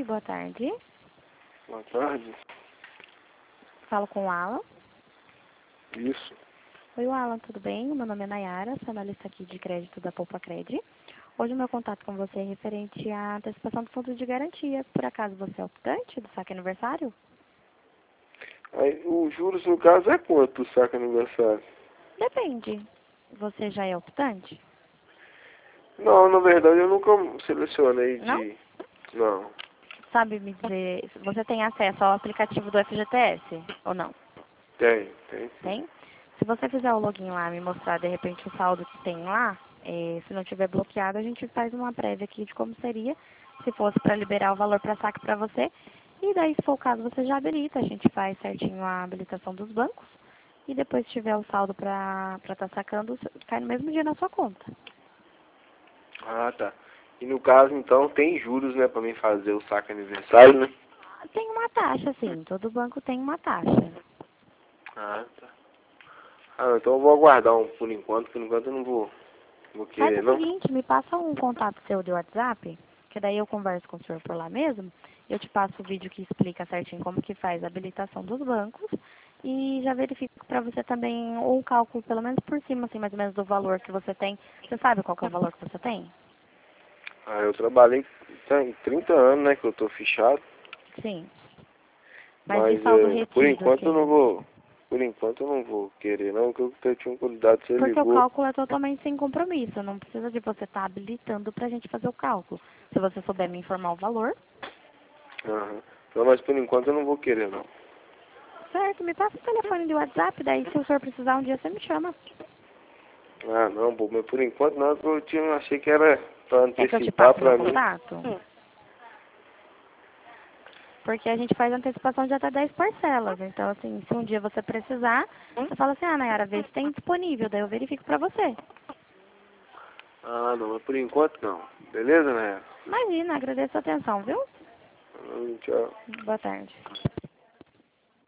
boa tarde. Boa tarde. Falo com o Alan. Isso. Oi, Alan, tudo bem? Meu nome é Nayara, sou analista aqui de crédito da Poupa Cred. Hoje o meu contato com você é referente à antecipação do fundo de garantia. Por acaso você é optante do saque aniversário? Aí, os juros, no caso, é quanto o saque aniversário? Depende. Você já é optante? Não, na verdade, eu nunca selecionei Não? de... Não. Sabe me dizer, você tem acesso ao aplicativo do FGTS ou não? Tem sim. Tem? Se você fizer o login lá, me mostrar de repente o saldo que tem lá, se não tiver bloqueado, a gente faz uma prévia aqui de como seria, se fosse para liberar o valor para saque para você. E daí, se for o caso, você já habilita, a gente faz certinho a habilitação dos bancos. E depois, se tiver o saldo para estar sacando, cai no mesmo dia na sua conta. Ah, tá. E no caso, então, tem juros, né, pra mim fazer o saque aniversário, né? Tem uma taxa, sim, todo banco tem uma taxa. Ah, tá. Ah, então eu vou aguardar por enquanto eu não vou Faz querer, o não. seguinte, me passa um contato seu de WhatsApp, que daí eu converso com o senhor por lá mesmo. Eu te passo o vídeo que explica certinho como que faz a habilitação dos bancos. E já verifico para você também um cálculo, pelo menos por cima, assim, mais ou menos do valor que você tem. Você sabe qual que é o valor que você tem? Ah, eu trabalhei tem 30 anos, né, que eu tô fichado. Sim. Mas e Mas, saldo por retido, enquanto eu não assim? vou... Por enquanto eu não vou querer, não, porque eu tinha um cuidado, você Porque o ligou. cálculo é totalmente sem compromisso. Não precisa de você estar habilitando para a gente fazer o cálculo. Se você souber me informar o valor, Aham. Não, mas por enquanto eu não vou querer, não. certo, me passa o telefone de WhatsApp, daí se o senhor precisar um dia você me chama. Ah, não, pô, mas por enquanto não, eu achei que era pra Quer que eu te antecipar passe meu pra mim. contato? Porque a gente faz antecipação de até 10 parcelas. Então, assim, se um dia você precisar, você fala assim, ah, Nayara, vê se tem disponível, daí eu verifico pra você. Ah, não, mas por enquanto não. Beleza, né? Imagina, agradeço a atenção, viu? Tchau. Boa tarde.